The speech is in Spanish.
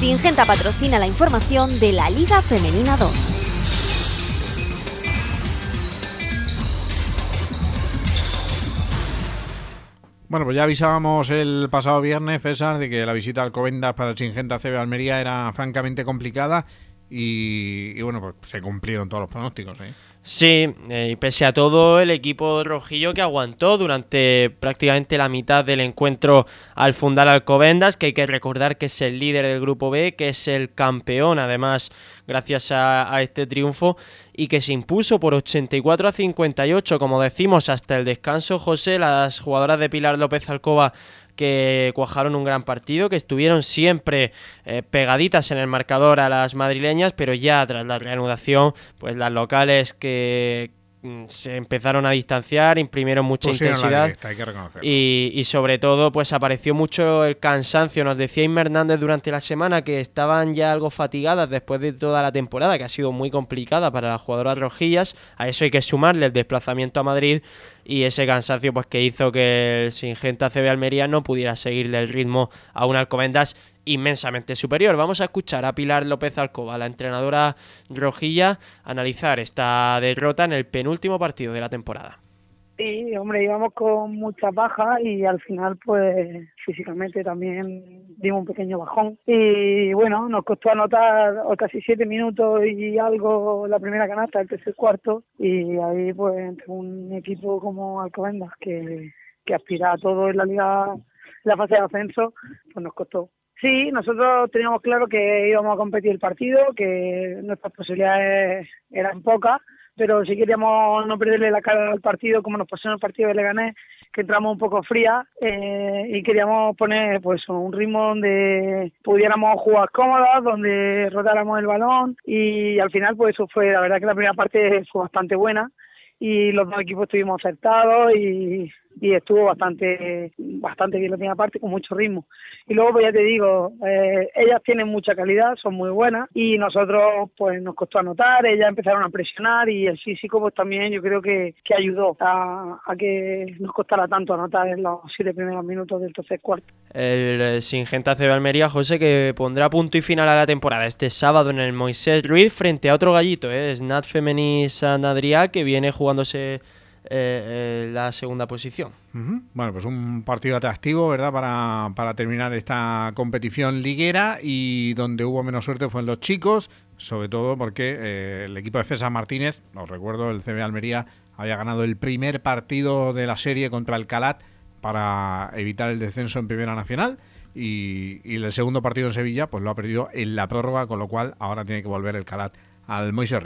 Syngenta patrocina la información de la Liga Femenina 2. Bueno, pues ya avisábamos el pasado viernes, César, de que la visita al Alcobendas para el Syngenta CB Almería era francamente complicada y bueno, pues se cumplieron todos los pronósticos, ¿eh? Sí, y pese a todo, el equipo rojillo que aguantó durante prácticamente la mitad del encuentro al fundar Alcobendas, que hay que recordar que es el líder del grupo B, que es el campeón además gracias a este triunfo, y que se impuso por 84-58, como decimos, hasta el descanso. José, las jugadoras de Pilar López Alcoba que cuajaron un gran partido, que estuvieron siempre pegaditas en el marcador a las madrileñas, pero ya tras la reanudación, pues las locales que se empezaron a distanciar, imprimieron mucha intensidad directa, hay que reconocerlo. y sobre todo pues apareció mucho el cansancio. Nos decía Inma Hernández durante la semana que estaban ya algo fatigadas después de toda la temporada, que ha sido muy complicada para las jugadoras rojillas. A eso hay que sumarle el desplazamiento a Madrid y ese cansancio pues que hizo que el Syngenta CB Almería no pudiera seguirle el ritmo a un Alcobendas inmensamente superior. Vamos a escuchar a Pilar López Alcoba, la entrenadora rojilla, analizar esta derrota en el penúltimo partido de la temporada. Sí, hombre, íbamos con muchas bajas y al final pues físicamente también dimos un pequeño bajón y bueno, nos costó anotar casi 7 minutos y algo la primera canasta, el tercer cuarto, y ahí pues entre un equipo como Alcobendas que aspira a todo en la liga, la fase de ascenso, pues nos costó. Sí, nosotros teníamos claro que íbamos a competir el partido, que nuestras posibilidades eran pocas, pero si queríamos no perderle la cara al partido, como nos pasó en el partido de Leganés, que entramos un poco frías y queríamos poner pues un ritmo donde pudiéramos jugar cómodas, donde rotáramos el balón, y al final pues eso fue, la verdad que la primera parte fue bastante buena y los dos equipos estuvimos acertados y estuvo bastante bien la primera parte, con mucho ritmo. Y luego pues ya te digo, ellas tienen mucha calidad, son muy buenas, y nosotros pues nos costó anotar, ellas empezaron a presionar y el físico pues también yo creo que ayudó a que nos costara tanto anotar en los 7 primeros minutos del tercer cuarto. El Syngenta CB Almería, José, que pondrá punto y final a la temporada este sábado en el Moisés Ruiz frente a otro gallito, Snat Femení Sant Adrià, que viene jugándose la segunda posición. Bueno, pues un partido atractivo, ¿verdad?, para terminar esta competición liguera, y donde hubo menos suerte fue en los chicos, sobre todo porque el equipo de César Martínez, os recuerdo, el CB Almería había ganado el primer partido de la serie contra el Calat para evitar el descenso en Primera Nacional, y el segundo partido en Sevilla pues lo ha perdido en la prórroga, con lo cual ahora tiene que volver el Calat al Moisés.